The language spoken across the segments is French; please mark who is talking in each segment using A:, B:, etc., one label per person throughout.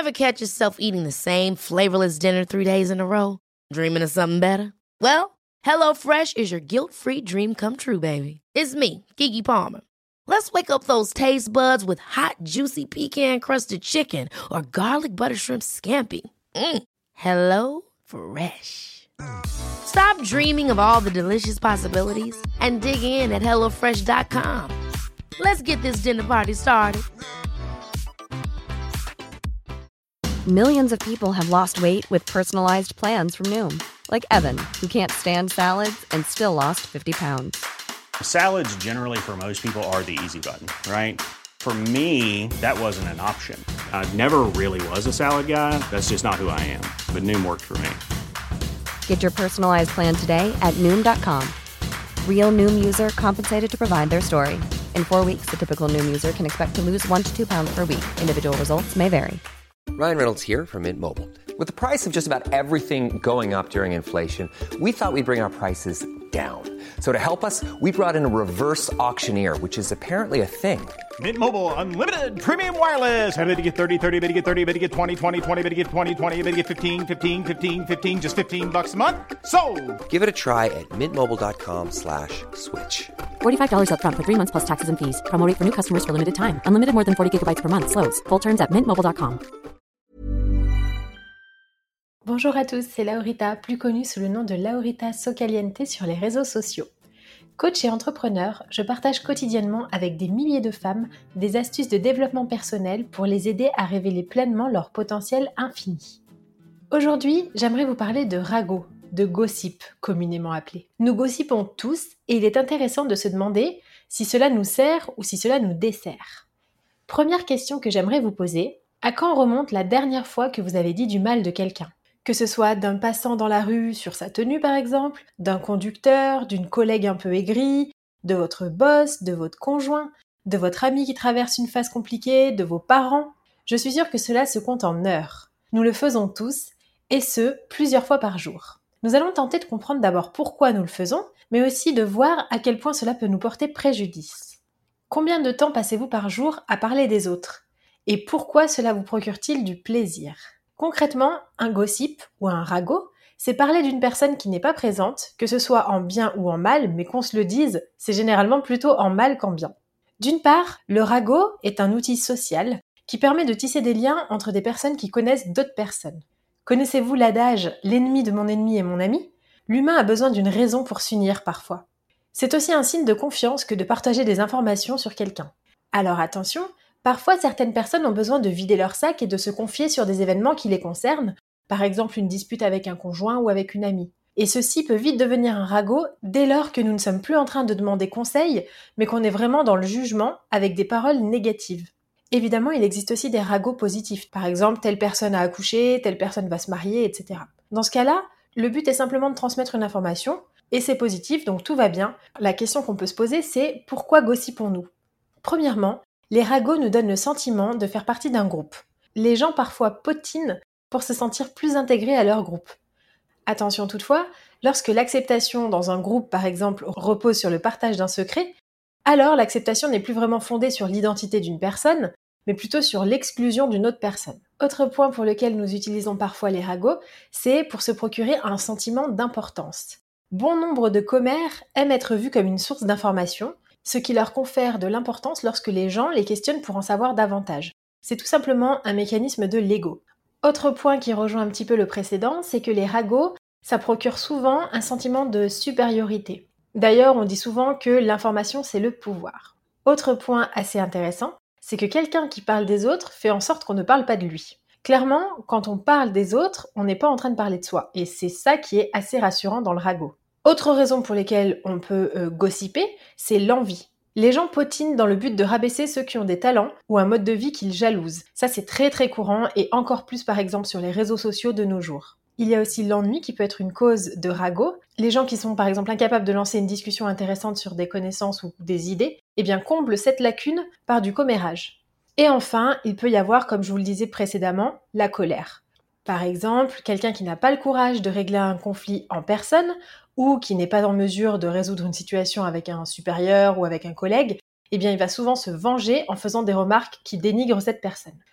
A: Ever catch yourself eating the same flavorless dinner 3 days in a row? Dreaming of something better? Well, HelloFresh is your guilt-free dream come true, baby. It's me, Keke Palmer. Let's wake up those taste buds with hot, juicy pecan-crusted chicken or garlic butter shrimp scampi. Hello Fresh. Stop dreaming of all the delicious possibilities and dig in at HelloFresh.com. Let's get this dinner party started.
B: Millions of people have lost weight with personalized plans from Noom. Like Evan, who can't stand salads and still lost 50 pounds.
C: Salads generally for most people are the easy button, right? For me, that wasn't an option. I never really was a salad guy. That's just not who I am. But Noom worked for me.
B: Get your personalized plan today at Noom.com. Real Noom user compensated to provide their story. In 4 weeks, the typical Noom user can expect to lose 1 to 2 pounds per week. Individual results may vary.
D: Ryan Reynolds here from Mint Mobile. With the price of just about everything going up during inflation, we thought we'd bring our prices down. So to help us, we brought in a reverse auctioneer, which is apparently a thing.
E: Mint Mobile Unlimited Premium Wireless. How to get 30, 30, bit to get 30, bit to get 20, 20, 20, bit to get 20, 20, bit to get 15, 15, 15, 15, just $15 a month? Sold!
D: Give it a try at mintmobile.com/switch.
F: $45 up front for 3 months plus taxes and fees. Promo rate for new customers for limited time. Unlimited more than 40 gigabytes per month. Slows full terms at mintmobile.com.
G: Bonjour à tous, c'est Laurita, plus connue sous le nom de Laurita Socaliente sur les réseaux sociaux. Coach et entrepreneur, je partage quotidiennement avec des milliers de femmes des astuces de développement personnel pour les aider à révéler pleinement leur potentiel infini. Aujourd'hui, j'aimerais vous parler de ragot, de gossip communément appelé. Nous gossipons tous et il est intéressant de se demander si cela nous sert ou si cela nous dessert. Première question que j'aimerais vous poser, à quand remonte la dernière fois que vous avez dit du mal de quelqu'un ? Que ce soit d'un passant dans la rue sur sa tenue par exemple, d'un conducteur, d'une collègue un peu aigrie, de votre boss, de votre conjoint, de votre ami qui traverse une phase compliquée, de vos parents. Je suis sûre que cela se compte en heures. Nous le faisons tous, et ce, plusieurs fois par jour. Nous allons tenter de comprendre d'abord pourquoi nous le faisons, mais aussi de voir à quel point cela peut nous porter préjudice. Combien de temps passez-vous par jour à parler des autres ? Et pourquoi cela vous procure-t-il du plaisir ? Concrètement, un gossip ou un ragot, c'est parler d'une personne qui n'est pas présente, que ce soit en bien ou en mal, mais qu'on se le dise, c'est généralement plutôt en mal qu'en bien. D'une part, le ragot est un outil social qui permet de tisser des liens entre des personnes qui connaissent d'autres personnes. Connaissez-vous l'adage « l'ennemi de mon ennemi est mon ami » ? L'humain a besoin d'une raison pour s'unir parfois. C'est aussi un signe de confiance que de partager des informations sur quelqu'un. Alors attention, parfois, certaines personnes ont besoin de vider leur sac et de se confier sur des événements qui les concernent, par exemple une dispute avec un conjoint ou avec une amie. Et ceci peut vite devenir un ragot dès lors que nous ne sommes plus en train de demander conseil, mais qu'on est vraiment dans le jugement avec des paroles négatives. Évidemment, il existe aussi des ragots positifs, par exemple telle personne a accouché, telle personne va se marier, etc. Dans ce cas-là, le but est simplement de transmettre une information, et c'est positif, donc tout va bien. La question qu'on peut se poser, c'est pourquoi gossipons-nous ? Premièrement, les ragots nous donnent le sentiment de faire partie d'un groupe. Les gens parfois potinent pour se sentir plus intégrés à leur groupe. Attention toutefois, lorsque l'acceptation dans un groupe par exemple repose sur le partage d'un secret, alors l'acceptation n'est plus vraiment fondée sur l'identité d'une personne, mais plutôt sur l'exclusion d'une autre personne. Autre point pour lequel nous utilisons parfois les ragots, c'est pour se procurer un sentiment d'importance. Bon nombre de commères aiment être vus comme une source d'information, ce qui leur confère de l'importance lorsque les gens les questionnent pour en savoir davantage. C'est tout simplement un mécanisme de l'ego. Autre point qui rejoint un petit peu le précédent, c'est que les ragots, ça procure souvent un sentiment de supériorité. D'ailleurs, on dit souvent que l'information, c'est le pouvoir. Autre point assez intéressant, c'est que quelqu'un qui parle des autres fait en sorte qu'on ne parle pas de lui. Clairement, quand on parle des autres, on n'est pas en train de parler de soi, et c'est ça qui est assez rassurant dans le ragot. Autre raison pour lesquelles on peut gossiper, c'est l'envie. Les gens potinent dans le but de rabaisser ceux qui ont des talents ou un mode de vie qu'ils jalousent. Ça, c'est très très courant et encore plus par exemple sur les réseaux sociaux de nos jours. Il y a aussi l'ennui qui peut être une cause de ragot. Les gens qui sont par exemple incapables de lancer une discussion intéressante sur des connaissances ou des idées, eh bien comblent cette lacune par du commérage. Et enfin, il peut y avoir, comme je vous le disais précédemment, la colère. Par exemple, quelqu'un qui n'a pas le courage de régler un conflit en personne ou qui n'est pas en mesure de résoudre une situation avec un supérieur ou avec un collègue, eh bien il va souvent se venger en faisant des remarques qui dénigrent cette personne.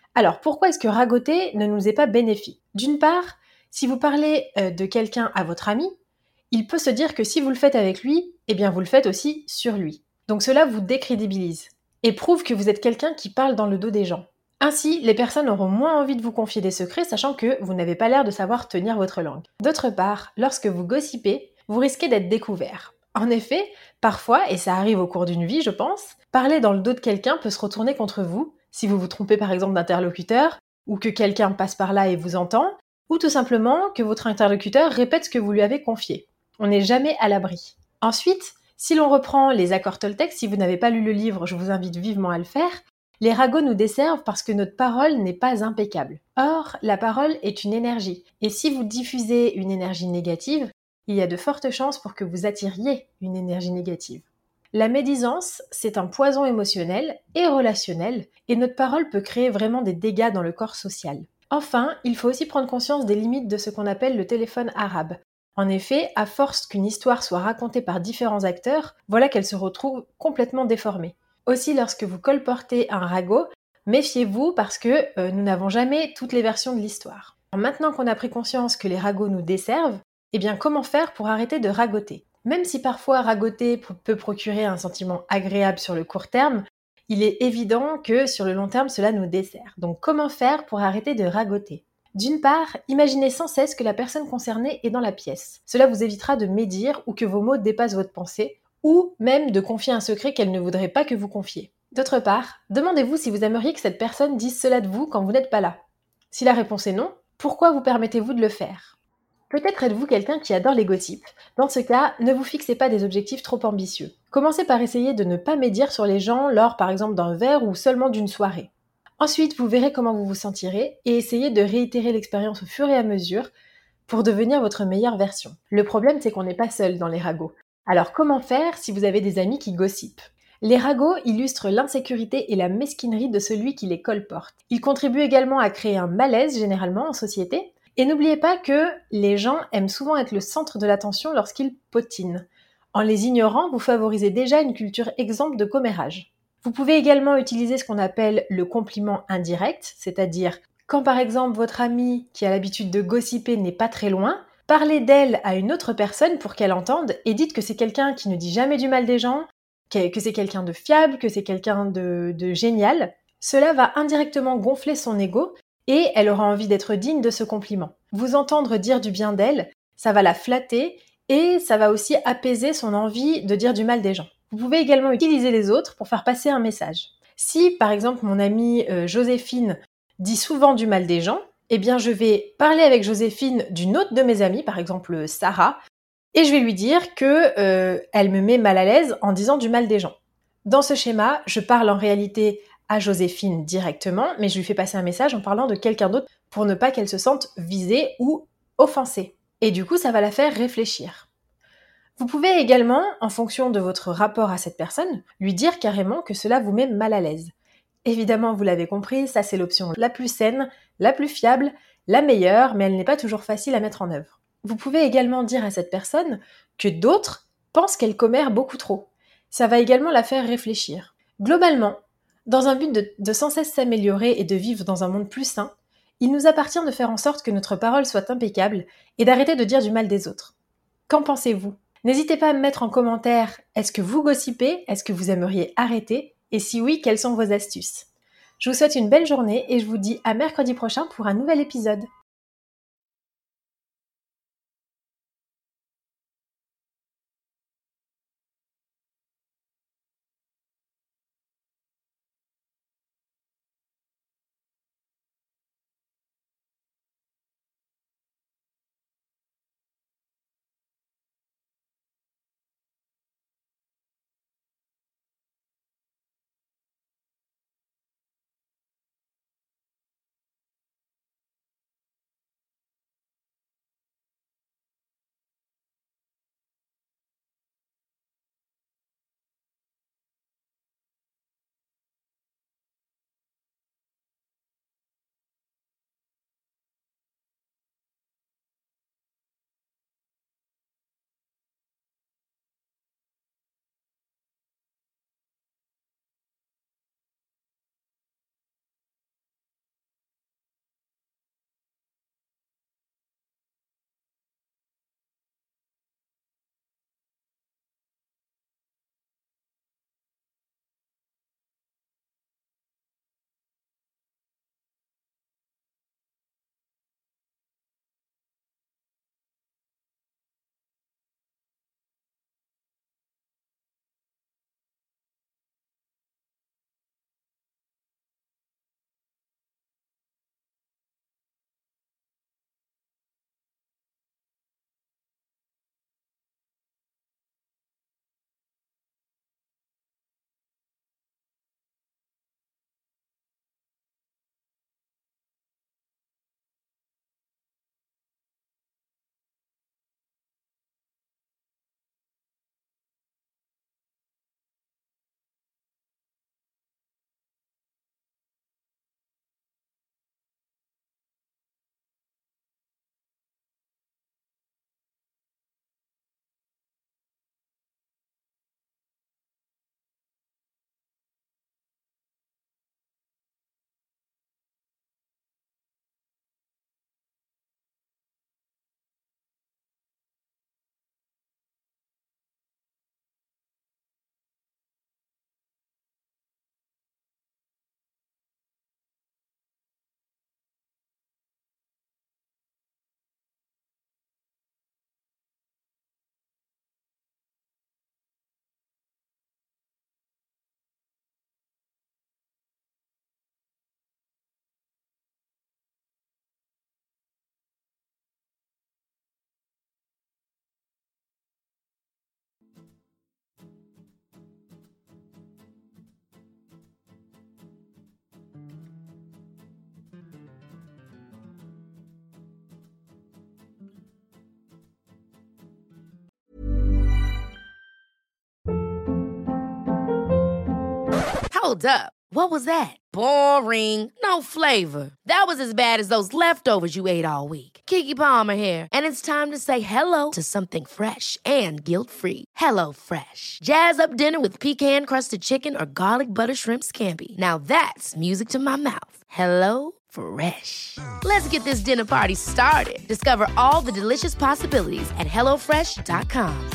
G: Alors, pourquoi est-ce que ragoter ne nous est pas bénéfique ? D'une part, si vous parlez de quelqu'un à votre ami, il peut se dire que si vous le faites avec lui, eh bien vous le faites aussi sur lui. Donc cela vous décrédibilise et prouve que vous êtes quelqu'un qui parle dans le dos des gens. Ainsi, les personnes auront moins envie de vous confier des secrets, sachant que vous n'avez pas l'air de savoir tenir votre langue. D'autre part, lorsque vous gossipez, vous risquez d'être découvert. En effet, parfois, et ça arrive au cours d'une vie, je pense, parler dans le dos de quelqu'un peut se retourner contre vous, si vous vous trompez par exemple d'interlocuteur, ou que quelqu'un passe par là et vous entend, ou tout simplement que votre interlocuteur répète ce que vous lui avez confié. On n'est jamais à l'abri. Ensuite, si l'on reprend les accords Toltec, si vous n'avez pas lu le livre, je vous invite vivement à le faire, les ragots nous desservent parce que notre parole n'est pas impeccable. Or, la parole est une énergie. Et si vous diffusez une énergie négative, il y a de fortes chances pour que vous attiriez une énergie négative. La médisance, c'est un poison émotionnel et relationnel, et notre parole peut créer vraiment des dégâts dans le corps social. Enfin, il faut aussi prendre conscience des limites de ce qu'on appelle le téléphone arabe. En effet, à force qu'une histoire soit racontée par différents acteurs, voilà qu'elle se retrouve complètement déformée. Aussi, lorsque vous colportez un ragot, méfiez-vous parce que nous n'avons jamais toutes les versions de l'histoire. Maintenant qu'on a pris conscience que les ragots nous desservent, eh bien comment faire pour arrêter de ragoter ? Même si parfois ragoter peut procurer un sentiment agréable sur le court terme, il est évident que sur le long terme cela nous dessert. Donc comment faire pour arrêter de ragoter ? D'une part, imaginez sans cesse que la personne concernée est dans la pièce. Cela vous évitera de médire ou que vos mots dépassent votre pensée, ou même de confier un secret qu'elle ne voudrait pas que vous confiez. D'autre part, demandez-vous si vous aimeriez que cette personne dise cela de vous quand vous n'êtes pas là. Si la réponse est non, pourquoi vous permettez-vous de le faire ? Peut-être êtes-vous quelqu'un qui adore les gossips. Dans ce cas, ne vous fixez pas des objectifs trop ambitieux. Commencez par essayer de ne pas médire sur les gens lors par exemple d'un verre ou seulement d'une soirée. Ensuite, vous verrez comment vous vous sentirez et essayez de réitérer l'expérience au fur et à mesure pour devenir votre meilleure version. Le problème, c'est qu'on n'est pas seul dans les ragots. Alors comment faire si vous avez des amis qui gossipent ? Les ragots illustrent l'insécurité et la mesquinerie de celui qui les colporte. Ils contribuent également à créer un malaise généralement en société. Et n'oubliez pas que les gens aiment souvent être le centre de l'attention lorsqu'ils potinent. En les ignorant, vous favorisez déjà une culture exempte de commérage. Vous pouvez également utiliser ce qu'on appelle le compliment indirect, c'est-à-dire quand par exemple votre amie qui a l'habitude de gossiper n'est pas très loin, parlez d'elle à une autre personne pour qu'elle entende et dites que c'est quelqu'un qui ne dit jamais du mal des gens, que c'est quelqu'un de fiable, que c'est quelqu'un de génial. Cela va indirectement gonfler son ego et elle aura envie d'être digne de ce compliment. Vous entendre dire du bien d'elle, ça va la flatter et ça va aussi apaiser son envie de dire du mal des gens. Vous pouvez également utiliser les autres pour faire passer un message. Si, par exemple, mon amie Joséphine dit souvent du mal des gens, eh bien je vais parler avec Joséphine d'une autre de mes amies, par exemple Sarah, et je vais lui dire que elle me met mal à l'aise en disant du mal des gens. Dans ce schéma, je parle en réalité à Joséphine directement, mais je lui fais passer un message en parlant de quelqu'un d'autre pour ne pas qu'elle se sente visée ou offensée. Et du coup, ça va la faire réfléchir. Vous pouvez également, en fonction de votre rapport à cette personne, lui dire carrément que cela vous met mal à l'aise. Évidemment, vous l'avez compris, ça c'est l'option la plus saine, la plus fiable, la meilleure, mais elle n'est pas toujours facile à mettre en œuvre. Vous pouvez également dire à cette personne que d'autres pensent qu'elle commère beaucoup trop. Ça va également la faire réfléchir. Globalement, dans un but de sans cesse s'améliorer et de vivre dans un monde plus sain, il nous appartient de faire en sorte que notre parole soit impeccable et d'arrêter de dire du mal des autres. Qu'en pensez-vous ? N'hésitez pas à me mettre en commentaire, est-ce que vous gossipez ? Est-ce que vous aimeriez arrêter ? Et si oui, quelles sont vos astuces ? Je vous souhaite une belle journée et je vous dis à mercredi prochain pour un nouvel épisode.
A: Hold up. What was that? Boring. No flavor. That was as bad as those leftovers you ate all week. Keke Palmer here, and it's time to say hello to something fresh and guilt-free. Hello Fresh. Jazz up dinner with pecan-crusted chicken or garlic butter shrimp scampi. Now that's music to my mouth. Hello Fresh. Let's get this dinner party started. Discover all the delicious possibilities at hellofresh.com.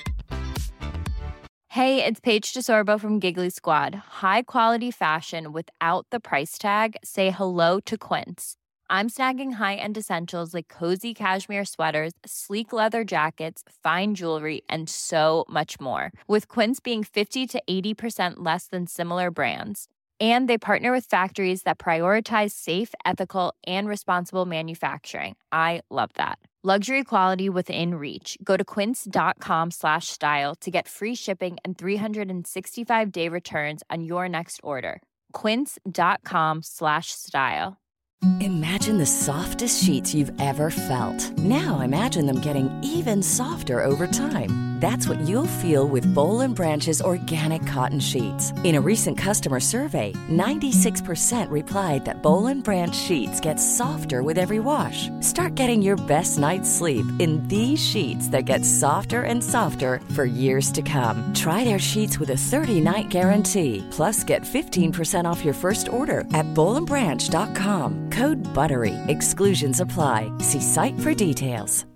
H: Hey, it's Paige DeSorbo from Giggly Squad. High quality fashion without the price tag. Say hello to Quince. I'm snagging high-end essentials like cozy cashmere sweaters, sleek leather jackets, fine jewelry, and so much more. With Quince being 50 to 80% less than similar brands. And they partner with factories that prioritize safe, ethical, and responsible manufacturing. I love that. Luxury quality within reach. Go to quince.com/style to get free shipping and 365-day returns on your next order. Quince.com/style.
I: Imagine the softest sheets you've ever felt. Now imagine them getting even softer over time. That's what you'll feel with Boll & Branch's organic cotton sheets. In a recent customer survey, 96% replied that Boll & Branch sheets get softer with every wash. Start getting your best night's sleep in these sheets that get softer and softer for years to come. Try their sheets with a 30-night guarantee. Plus, get 15% off your first order at bollandbranch.com. Code BUTTERY. Exclusions apply. See site for details.